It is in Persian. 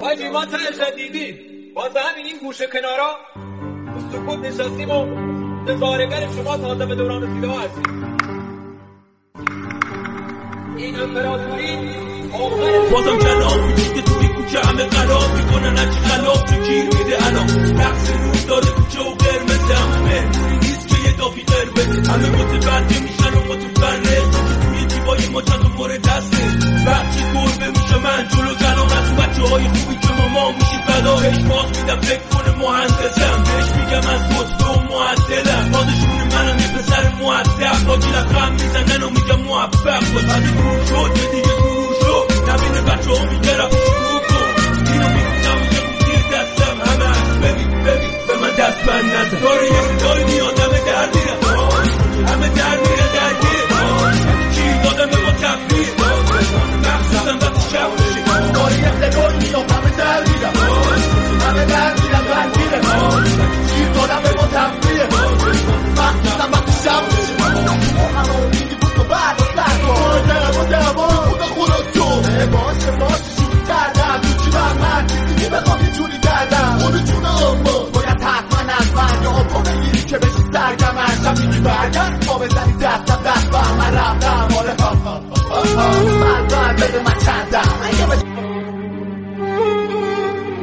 حاجی ما تنش دیدیم واسه همین این گوشه کنارا سکوت نشستیم و نظارگر شما تازه به دوران رسیده ها هستیم. این امپراتوری بازم کلام میگی که توی کوچه همه قرار میکنن هرچی خلاف تو گیر میده الان نقص روز داره کوچه و قرمزه همه مهمونی نیست که یه دافی قرمزه همه متبرده میشن و متفرده توی جیبای ما چند و مورد دسته بخشی گربه میشه من جلو جلال از اون بچه های خوبی که ما میشیم فدا هیچ باز میدم فکر کنه مهندسم بهش میگم از دوسته و معدلم بازشون منم یه پسر معدب با گیرم خم میزنن و میگم موفق باش از این دور شد یه دیگه دور شد نبینه بچه ها میگرم شروع کن اینو میکنم و یه زیر دستم همه هست ببین به من دست بند نزن داره یه صدای میاد همه در میرم همه در میره درگیر چی دادم به ما تفریر مخصوصم وقتی شب میشه داره یه صدای میاد همه در میرم همه در میرم درگیره چی دادم به ما تفریر مخصوصم وقتی شب میشه همه امیدی بود و بعد و باشه شروع کردم تو چیرم من چیزی که بخوام یه جوری کردم خود جون اما باید حتما از من یا پا بگیری که بشی سرگم شب میگی برگرد پا بزنی دستم دست با من رفتم آره من باید بده من